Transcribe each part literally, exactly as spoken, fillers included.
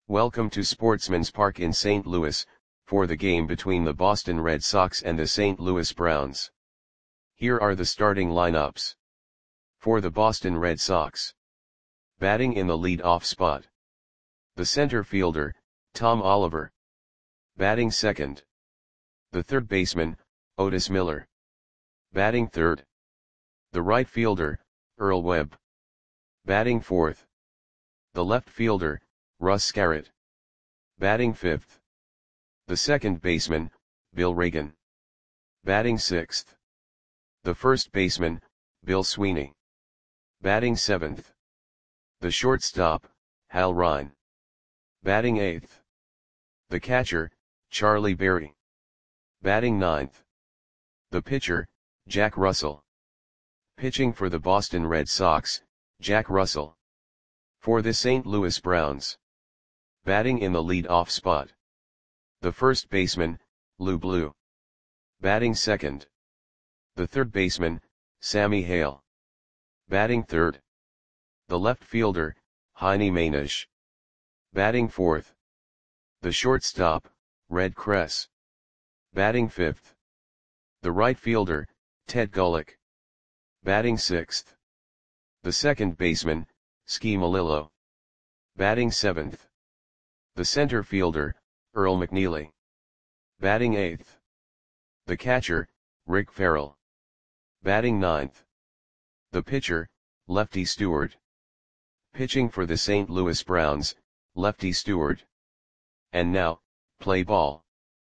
Welcome to Sportsman's Park in Saint Louis, for the game between the Boston Red Sox and the Saint Louis Browns. Here are the starting lineups. For the Boston Red Sox. Batting in the lead-off spot. The center fielder, Tom Oliver. Batting second. The third baseman, Otis Miller. Batting third. The right fielder, Earl Webb. Batting fourth. The left fielder, Russ Scarrett. Batting fifth. The second baseman, Bill Reagan. Batting sixth. The first baseman, Bill Sweeney. Batting seventh. The shortstop, Hal Ryan. Batting eighth. The catcher, Charlie Berry. Batting ninth. The pitcher, Jack Russell. Pitching for the Boston Red Sox, Jack Russell. For the Saint Louis Browns. Batting in the lead-off spot. The first baseman, Lou Blue. Batting second. The third baseman, Sammy Hale. Batting third. The left fielder, Heine Mainish. Batting fourth. The shortstop, Red Kress. Batting fifth. The right fielder, Ted Gullick. Batting sixth. The second baseman, Ski Malillo. Batting seventh. The center fielder, Earl McNeely. Batting eighth. The catcher, Rick Farrell. Batting ninth. The pitcher, Lefty Stewart. Pitching for the Saint Louis Browns, Lefty Stewart. And now, play ball.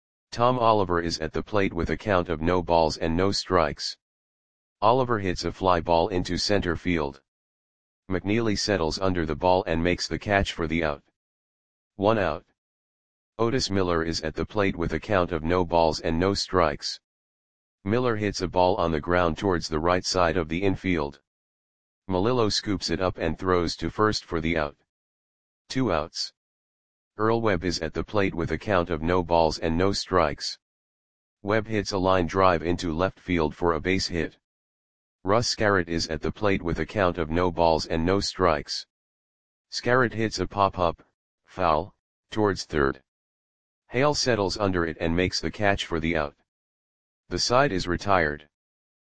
Tom Oliver is at the plate with a count of no balls and no strikes. Oliver hits a fly ball into center field. McNeely settles under the ball and makes the catch for the out. One out. Otis Miller is at the plate with a count of no balls and no strikes. Miller hits a ball on the ground towards the right side of the infield. Malillo scoops it up and throws to first for the out. Two outs. Earl Webb is at the plate with a count of no balls and no strikes. Webb hits a line drive into left field for a base hit. Russ Scarrett is at the plate with a count of no balls and no strikes. Scarrett hits a pop-up, foul, towards third. Hale settles under it and makes the catch for the out. The side is retired.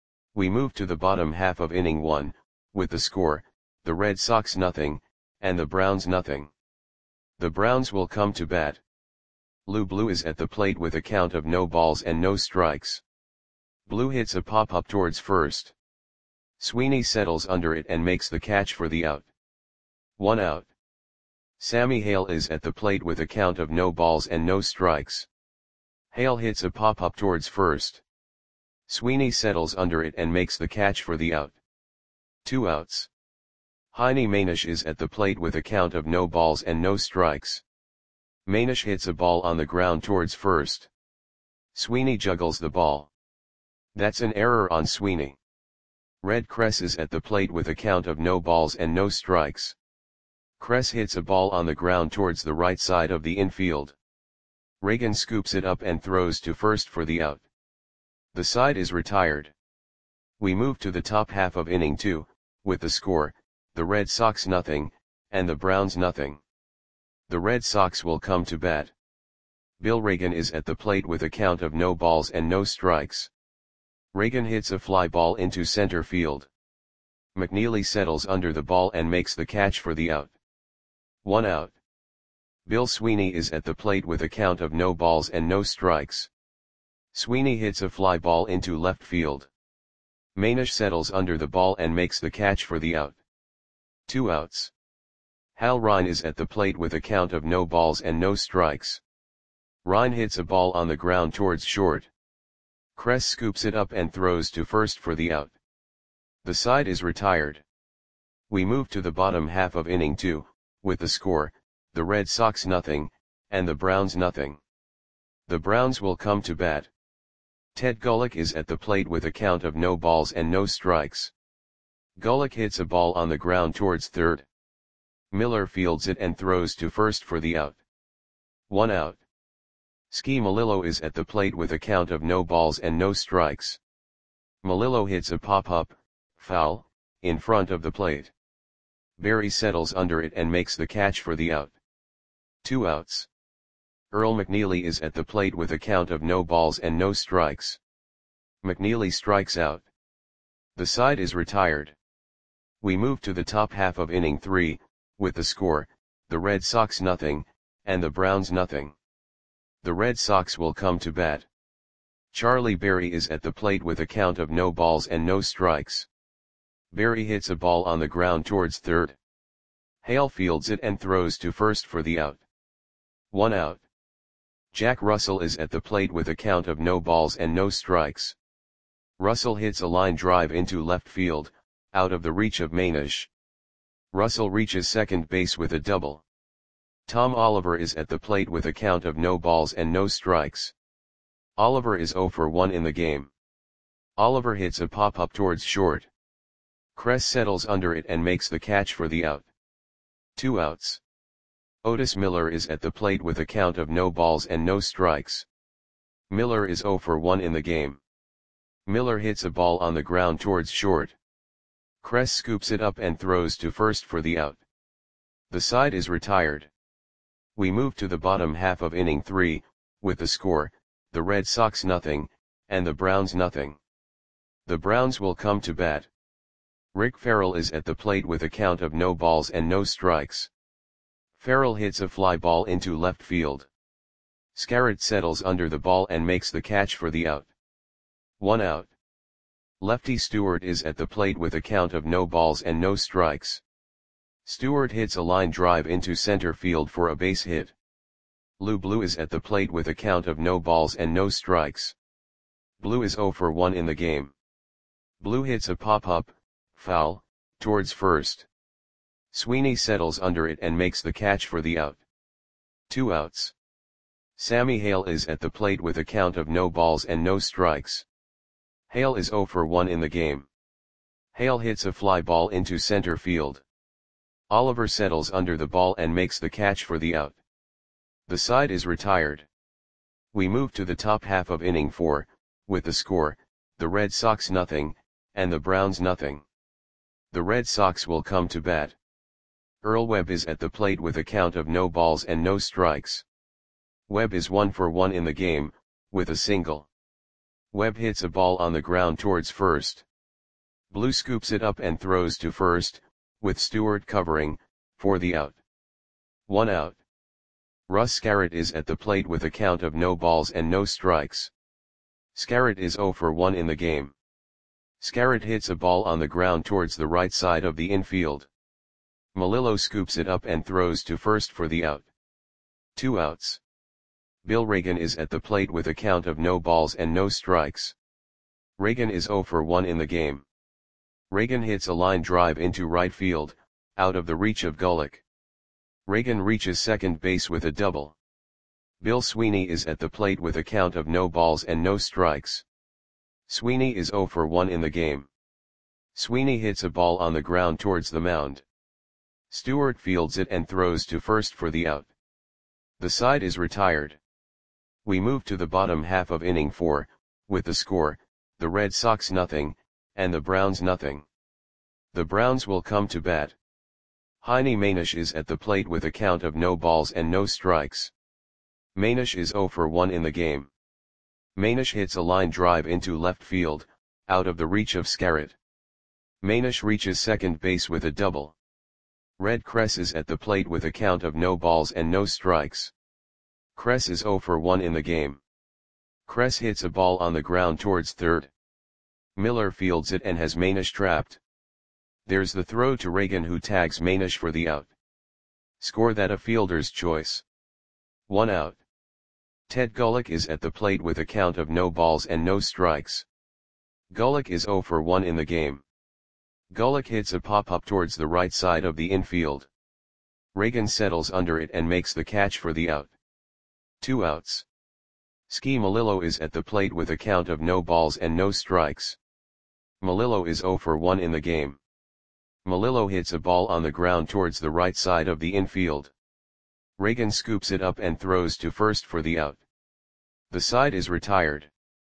We move to the bottom half of inning one, with the score, the Red Sox nothing, and the Browns nothing. The Browns will come to bat. Lou Blue is at the plate with a count of no balls and no strikes. Blue hits a pop-up towards first. Sweeney settles under it and makes the catch for the out. One out. Sammy Hale is at the plate with a count of no balls and no strikes. Hale hits a pop-up towards first. Sweeney settles under it and makes the catch for the out. Two outs. Heine Mainish is at the plate with a count of no balls and no strikes. Mainish hits a ball on the ground towards first. Sweeney juggles the ball. That's an error on Sweeney. Red Kress is at the plate with a count of no balls and no strikes. Kress hits a ball on the ground towards the right side of the infield. Reagan scoops it up and throws to first for the out. The side is retired. We move to the top half of inning two, with the score, the Red Sox nothing, and the Browns nothing. The Red Sox will come to bat. Bill Reagan is at the plate with a count of no balls and no strikes. Reagan hits a fly ball into center field. McNeely settles under the ball and makes the catch for the out. One out. Bill Sweeney is at the plate with a count of no balls and no strikes. Sweeney hits a fly ball into left field. Mainish settles under the ball and makes the catch for the out. Two outs. Hal Ryan is at the plate with a count of no balls and no strikes. Ryan hits a ball on the ground towards short. Kress scoops it up and throws to first for the out. The side is retired. We move to the bottom half of inning two, with the score, the Red Sox nothing, and the Browns nothing. The Browns will come to bat. Ted Gullick is at the plate with a count of no balls and no strikes. Gullick hits a ball on the ground towards third. Miller fields it and throws to first for the out. One out. Ski Malillo is at the plate with a count of no balls and no strikes. Malillo hits a pop-up, foul, in front of the plate. Berry settles under it and makes the catch for the out. Two outs. Earl McNeely is at the plate with a count of no balls and no strikes. McNeely strikes out. The side is retired. We move to the top half of inning three, with the score, the Red Sox nothing, and the Browns nothing. The Red Sox will come to bat. Charlie Berry is at the plate with a count of no balls and no strikes. Berry hits a ball on the ground towards third. Hale fields it and throws to first for the out. One out. Jack Russell is at the plate with a count of no balls and no strikes. Russell hits a line drive into left field, out of the reach of Mainish. Russell reaches second base with a double. Tom Oliver is at the plate with a count of no balls and no strikes. Oliver is oh for one in the game. Oliver hits a pop-up towards short. Kress settles under it and makes the catch for the out. Two outs. Otis Miller is at the plate with a count of no balls and no strikes. Miller is oh for one in the game. Miller hits a ball on the ground towards short. Kress scoops it up and throws to first for the out. The side is retired. We move to the bottom half of inning three, with the score, the Red Sox nothing, and the Browns nothing. The Browns will come to bat. Rick Farrell is at the plate with a count of no balls and no strikes. Farrell hits a fly ball into left field. Scarrett settles under the ball and makes the catch for the out. One out. Lefty Stewart is at the plate with a count of no balls and no strikes. Stewart hits a line drive into center field for a base hit. Lou Blue is at the plate with a count of no balls and no strikes. Blue is oh for one in the game. Blue hits a pop-up, foul, towards first. Sweeney settles under it and makes the catch for the out. Two outs. Sammy Hale is at the plate with a count of no balls and no strikes. Hale is oh for one in the game. Hale hits a fly ball into center field. Oliver settles under the ball and makes the catch for the out. The side is retired. We move to the top half of inning four, with the score, the Red Sox nothing, and the Browns nothing. The Red Sox will come to bat. Earl Webb is at the plate with a count of no balls and no strikes. Webb is one for one in the game, with a single. Webb hits a ball on the ground towards first. Blue scoops it up and throws to first, with Stewart covering, for the out. One out. Russ Scarrett is at the plate with a count of no balls and no strikes. Scarrett is oh for one in the game. Scarrett hits a ball on the ground towards the right side of the infield. Melillo scoops it up and throws to first for the out. Two outs. Bill Reagan is at the plate with a count of no balls and no strikes. Reagan is oh for one in the game. Reagan hits a line drive into right field, out of the reach of Gullick. Reagan reaches second base with a double. Bill Sweeney is at the plate with a count of no balls and no strikes. Sweeney is oh for one in the game. Sweeney hits a ball on the ground towards the mound. Stewart fields it and throws to first for the out. The side is retired. We move to the bottom half of inning four, with the score, the Red Sox nothing, and the Browns nothing. The Browns will come to bat. Heine Mainish is at the plate with a count of no balls and no strikes. Mainish is oh for one in the game. Mainish hits a line drive into left field, out of the reach of Scarrett. Mainish reaches second base with a double. Red Kress is at the plate with a count of no balls and no strikes. Kress is oh for one in the game. Kress hits a ball on the ground towards third. Miller fields it and has Mainish trapped. There's the throw to Reagan, who tags Mainish for the out. Score that a fielder's choice. One out. Ted Gullick is at the plate with a count of no balls and no strikes. Gullick is oh for one in the game. Gullick hits a pop-up towards the right side of the infield. Reagan settles under it and makes the catch for the out. Two outs. Ski Melillo is at the plate with a count of no balls and no strikes. Melillo is oh for one in the game. Melillo hits a ball on the ground towards the right side of the infield. Reagan scoops it up and throws to first for the out. The side is retired.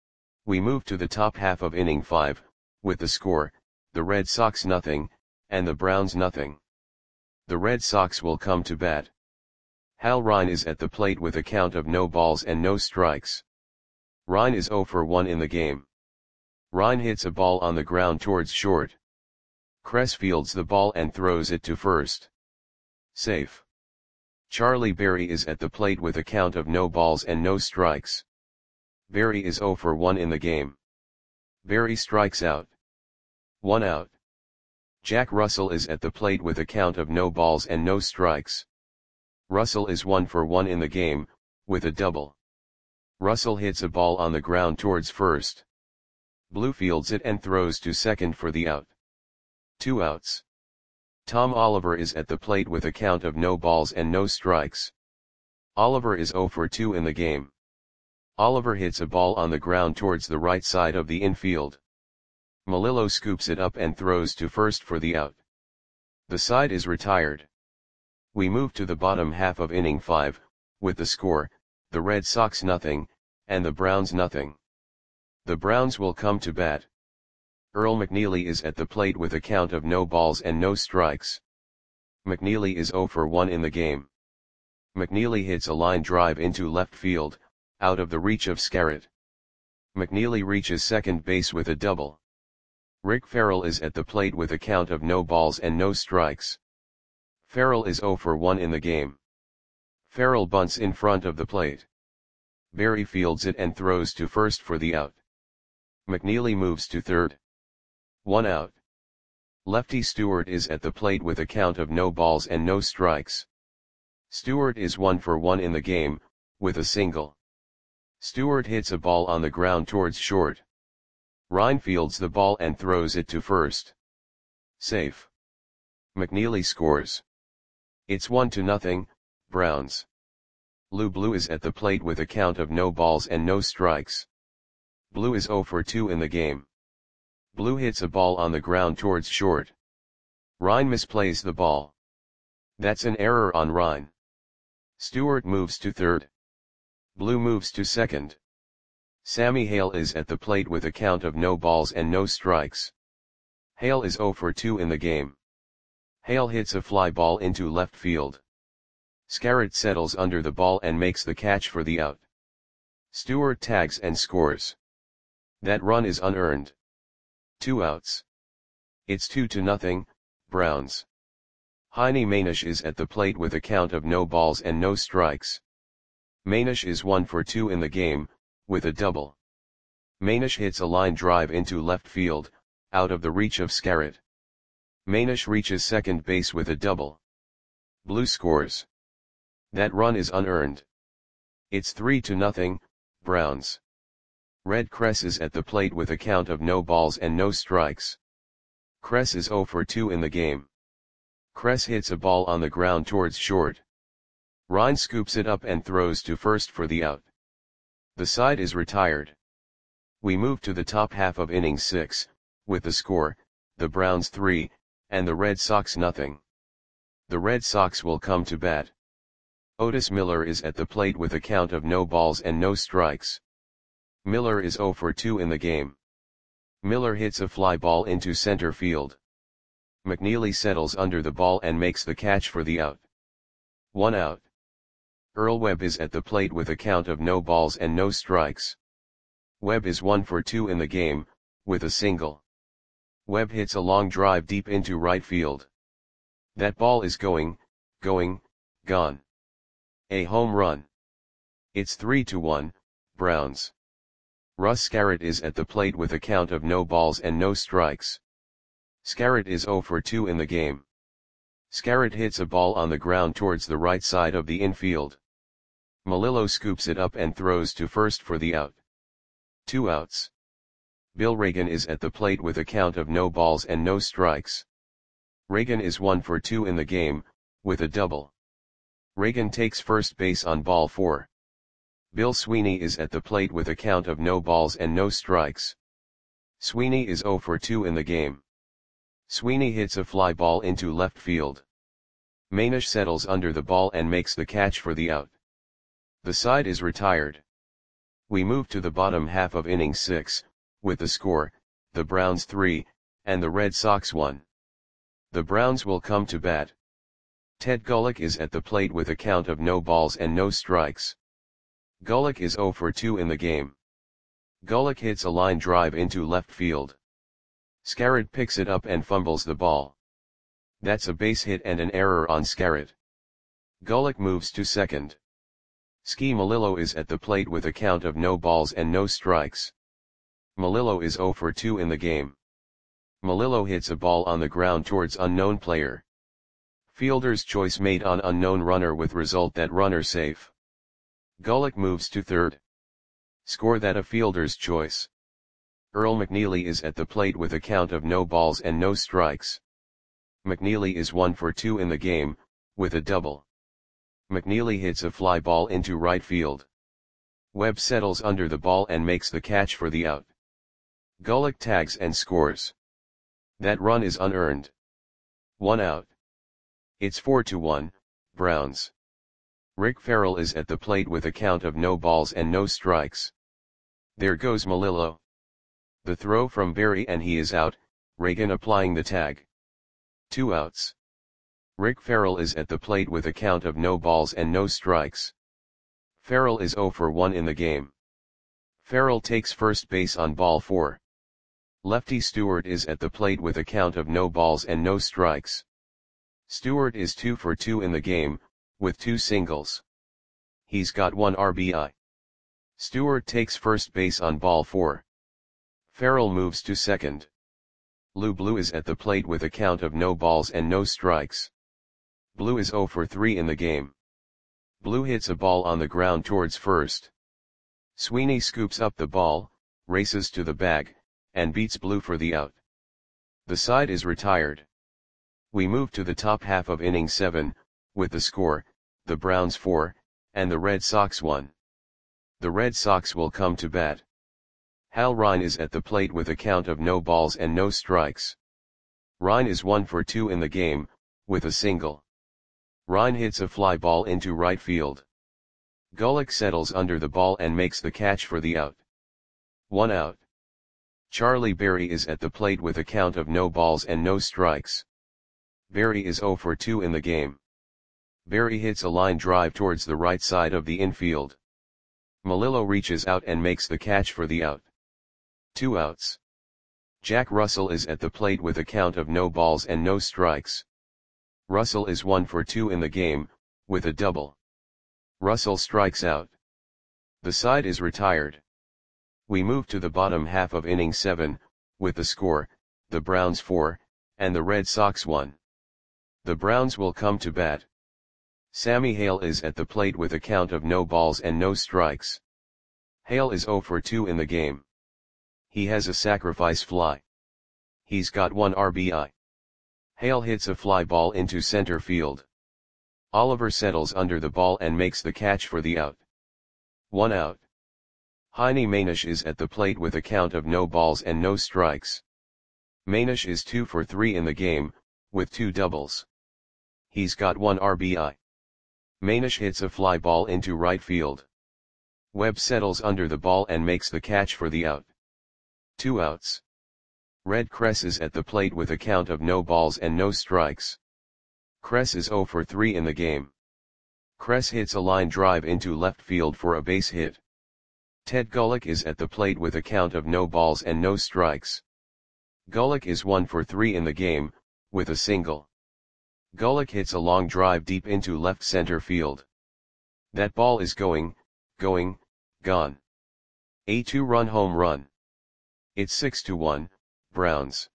We move to the top half of inning five, with the score, the Red Sox nothing, and the Browns nothing. The Red Sox will come to bat. Hal Ryan is at the plate with a count of no balls and no strikes. Ryan is zero for one in the game. Ryan hits a ball on the ground towards short. Kress fields the ball and throws it to first. Safe. Charlie Berry is at the plate with a count of no balls and no strikes. Berry is zero for one in the game. Berry strikes out. One out. Jack Russell is at the plate with a count of no balls and no strikes. Russell is one for one in the game, with a double. Russell hits a ball on the ground towards first. Blue fields it and throws to second for the out. Two outs. Tom Oliver is at the plate with a count of no balls and no strikes. Oliver is zero for two in the game. Oliver hits a ball on the ground towards the right side of the infield. Melillo scoops it up and throws to first for the out. The side is retired. We move to the bottom half of inning five, with the score, the Red Sox nothing, and the Browns nothing. The Browns will come to bat. Earl McNeely is at the plate with a count of no balls and no strikes. McNeely is zero for one in the game. McNeely hits a line drive into left field, out of the reach of Scarrett. McNeely reaches second base with a double. Rick Farrell is at the plate with a count of no balls and no strikes. Farrell is zero for one in the game. Farrell bunts in front of the plate. Berry fields it and throws to first for the out. McNeely moves to third. One out. Lefty Stewart is at the plate with a count of no balls and no strikes. Stewart is one for one in the game, with a single. Stewart hits a ball on the ground towards short. Ryan fields the ball and throws it to first. Safe. McNeely scores. It's one to nothing, Browns. Lou Blue is at the plate with a count of no balls and no strikes. Blue is zero for two in the game. Blue hits a ball on the ground towards short. Ryan misplays the ball. That's an error on Ryan. Stewart moves to third. Blue moves to second. Sammy Hale is at the plate with a count of no balls and no strikes. Hale is zero for two in the game. Hale hits a fly ball into left field. Scarrett settles under the ball and makes the catch for the out. Stewart tags and scores. That run is unearned. Two outs. It's two to nothing, Browns. Heine Manish is at the plate with a count of no balls and no strikes. Manish is one for two in the game, with a double. Manish hits a line drive into left field, out of the reach of Scarrett. Manish reaches second base with a double. Blue scores. That run is unearned. It's three to nothing, Browns. Red Kress is at the plate with a count of no balls and no strikes. Kress is zero for two in the game. Kress hits a ball on the ground towards short. Ryan scoops it up and throws to first for the out. The side is retired. We move to the top half of inning six, with the score, the Browns three, and the Red Sox nothing. The Red Sox will come to bat. Otis Miller is at the plate with a count of no balls and no strikes. Miller is zero for two in the game. Miller hits a fly ball into center field. McNeely settles under the ball and makes the catch for the out. One out. Earl Webb is at the plate with a count of no balls and no strikes. Webb is one for two in the game, with a single. Webb hits a long drive deep into right field. That ball is going, going, gone. A home run. It's three to one, Browns. Russ Scarrett is at the plate with a count of no balls and no strikes. Scarrett is zero for two in the game. Scarrett hits a ball on the ground towards the right side of the infield. Melillo scoops it up and throws to first for the out. Two outs. Bill Reagan is at the plate with a count of no balls and no strikes. Reagan is one for two in the game, with a double. Reagan takes first base on ball four. Bill Sweeney is at the plate with a count of no balls and no strikes. Sweeney is zero for two in the game. Sweeney hits a fly ball into left field. Manish settles under the ball and makes the catch for the out. The side is retired. We move to the bottom half of inning six, with the score, the Browns three, and the Red Sox one. The Browns will come to bat. Ted Gulick is at the plate with a count of no balls and no strikes. Gulick is zero for two in the game. Gulick hits a line drive into left field. Scarrett picks it up and fumbles the ball. That's a base hit and an error on Scarrett. Gulick moves to second. Ski Melillo is at the plate with a count of no balls and no strikes. Melillo is zero for two in the game. Melillo hits a ball on the ground towards unknown player. Fielder's choice made on unknown runner with result that runner safe. Gulick moves to third. Score that a fielder's choice. Earl McNeely is at the plate with a count of no balls and no strikes. McNeely is one for two in the game, with a double. McNeely hits a fly ball into right field. Webb settles under the ball and makes the catch for the out. Gulick tags and scores. That run is unearned. One out. It's four to one, Browns. Rick Farrell is at the plate with a count of no balls and no strikes. There goes Melillo. The throw from Berry and he is out, Reagan applying the tag. Two outs. Rick Farrell is at the plate with a count of no balls and no strikes. Farrell is zero for one in the game. Farrell takes first base on ball four. Lefty Stewart is at the plate with a count of no balls and no strikes. Stewart is two for two in the game, with two singles. He's got one R B I. Stewart takes first base on ball four. Farrell moves to second. Lou Blue is at the plate with a count of no balls and no strikes. Blue is zero for three in the game. Blue hits a ball on the ground towards first. Sweeney scoops up the ball, races to the bag, and beats Blue for the out. The side is retired. We move to the top half of inning seven, with the score, the Browns four, and the Red Sox one. The Red Sox will come to bat. Hal Ryan is at the plate with a count of no balls and no strikes. Ryan is one for two in the game, with a single. Ryan hits a fly ball into right field. Gulick settles under the ball and makes the catch for the out. One out. Charlie Berry is at the plate with a count of no balls and no strikes. Berry is zero for two in the game. Berry hits a line drive towards the right side of the infield. Melillo reaches out and makes the catch for the out. Two outs. Jack Russell is at the plate with a count of no balls and no strikes. Russell is one for two in the game, with a double. Russell strikes out. The side is retired. We move to the bottom half of inning seven, with the score, the Browns four, and the Red Sox one. The Browns will come to bat. Sammy Hale is at the plate with a count of no balls and no strikes. Hale is zero for two in the game. He has a sacrifice fly. He's got one R B I. Hale hits a fly ball into center field. Oliver settles under the ball and makes the catch for the out. One out. Heine Manish is at the plate with a count of no balls and no strikes. Manish is two for three in the game, with two doubles. He's got one R B I. Manish hits a fly ball into right field. Webb settles under the ball and makes the catch for the out. Two outs. Red Kress is at the plate with a count of no balls and no strikes. Kress is zero for three in the game. Kress hits a line drive into left field for a base hit. Ted Gulick is at the plate with a count of no balls and no strikes. Gulick is one for three in the game, with a single. Gulick hits a long drive deep into left center field. That ball is going, going, gone. A two-run home run. It's six to one, Browns.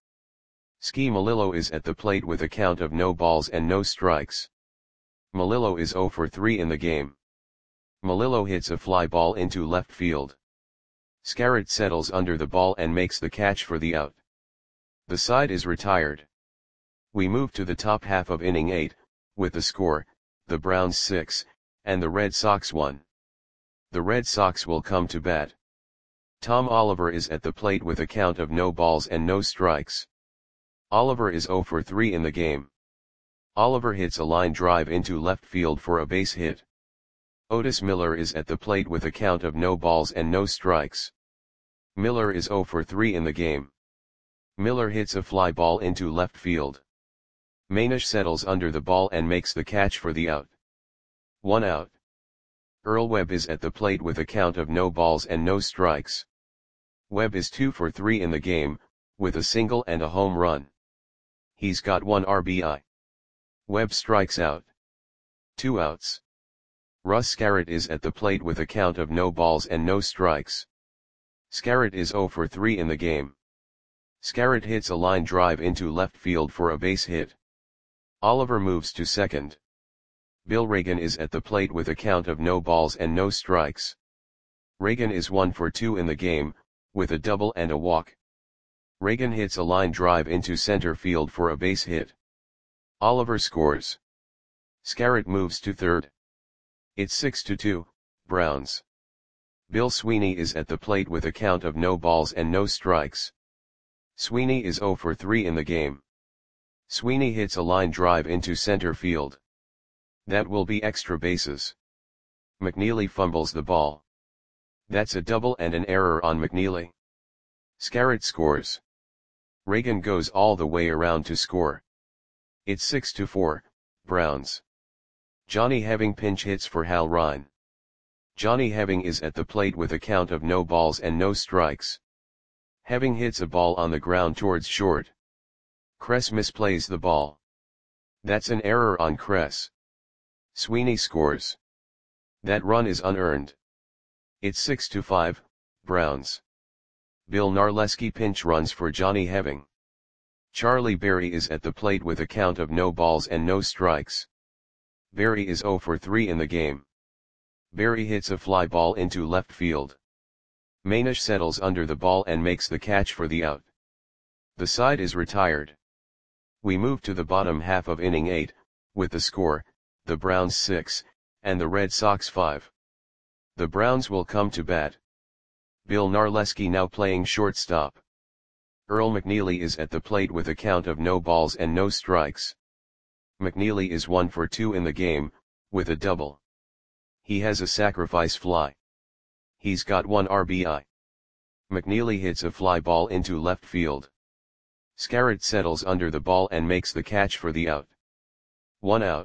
Ski Melillo is at the plate with a count of no balls and no strikes. Melillo is zero for three in the game. Melillo hits a fly ball into left field. Scarrett settles under the ball and makes the catch for the out. The side is retired. We move to the top half of inning eight, with the score, the Browns six, and the Red Sox one. The Red Sox will come to bat. Tom Oliver is at the plate with a count of no balls and no strikes. Oliver is zero for three in the game. Oliver hits a line drive into left field for a base hit. Otis Miller is at the plate with a count of no balls and no strikes. Miller is zero for three in the game. Miller hits a fly ball into left field. Manish settles under the ball and makes the catch for the out. One out. Earl Webb is at the plate with a count of no balls and no strikes. Webb is two for three in the game, with a single and a home run. He's got one R B I. Webb strikes out. Two outs. Russ Scarrett is at the plate with a count of no balls and no strikes. Scarrett is zero for three in the game. Scarrett hits a line drive into left field for a base hit. Oliver moves to second. Bill Reagan is at the plate with a count of no balls and no strikes. Reagan is one for two in the game, with a double and a walk. Reagan hits a line drive into center field for a base hit. Oliver scores. Scarrett moves to third. It's six to two, Browns. Bill Sweeney is at the plate with a count of no balls and no strikes. Sweeney is zero for three in the game. Sweeney hits a line drive into center field. That will be extra bases. McNeely fumbles the ball. That's a double and an error on McNeely. Scarrett scores. Reagan goes all the way around to score. It's six to four, Browns. Johnny Heving pinch hits for Hal Ryan. Johnny Heving is at the plate with a count of no balls and no strikes. Heving hits a ball on the ground towards short. Kress misplays the ball. That's an error on Kress. Sweeney scores. That run is unearned. It's six to five, Browns. Bill Narleski pinch runs for Johnny Heving. Charlie Berry is at the plate with a count of no balls and no strikes. Berry is zero for three in the game. Berry hits a fly ball into left field. Manish settles under the ball and makes the catch for the out. The side is retired. We move to the bottom half of inning eight, with the score, the Browns six, and the Red Sox five. The Browns will come to bat. Bill Narleski now playing shortstop. Earl McNeely is at the plate with a count of no balls and no strikes. McNeely is one for two in the game, with a double. He has a sacrifice fly. He's got one R B I. McNeely hits a fly ball into left field. Scarrett settles under the ball and makes the catch for the out. One out.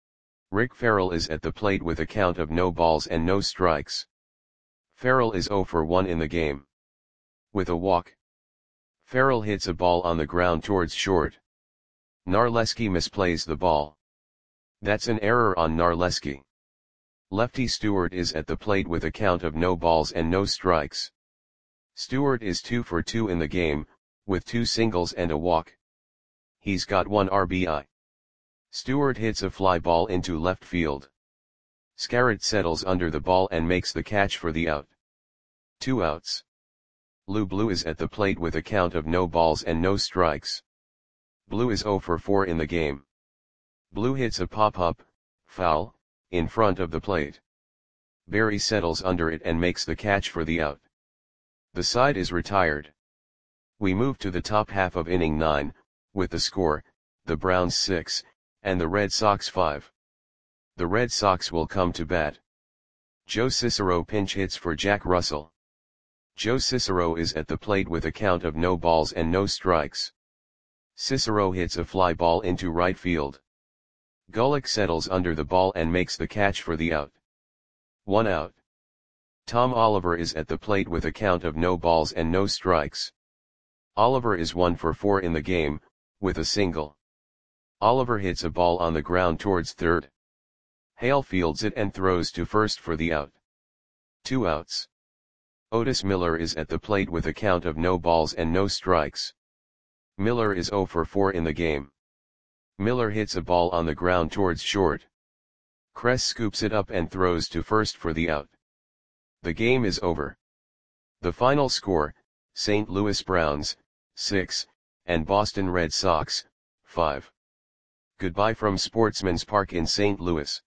Rick Farrell is at the plate with a count of no balls and no strikes. Farrell is zero for one in the game. With a walk. Farrell hits a ball on the ground towards short. Narleski misplays the ball. That's an error on Narleski. Lefty Stewart is at the plate with a count of no balls and no strikes. Stewart is two for two in the game, with two singles and a walk. He's got one R B I. Stewart hits a fly ball into left field. Scarrett settles under the ball and makes the catch for the out. Two outs. Lou Blue is at the plate with a count of no balls and no strikes. Blue is zero for four in the game. Blue hits a pop-up, foul, in front of the plate. Berry settles under it and makes the catch for the out. The side is retired. We move to the top half of inning nine, with the score, the Browns six, and the Red Sox five. The Red Sox will come to bat. Joe Cicero pinch hits for Jack Russell. Joe Cicero is at the plate with a count of no balls and no strikes. Cicero hits a fly ball into right field. Golick settles under the ball and makes the catch for the out. One out. Tom Oliver is at the plate with a count of no balls and no strikes. Oliver is one for four in the game, with a single. Oliver hits a ball on the ground towards third. Hale fields it and throws to first for the out. Two outs. Otis Miller is at the plate with a count of no balls and no strikes. Miller is zero for four in the game. Miller hits a ball on the ground towards short. Kress scoops it up and throws to first for the out. The game is over. The final score, Saint Louis Browns, six, and Boston Red Sox, five. Goodbye from Sportsman's Park in Saint Louis.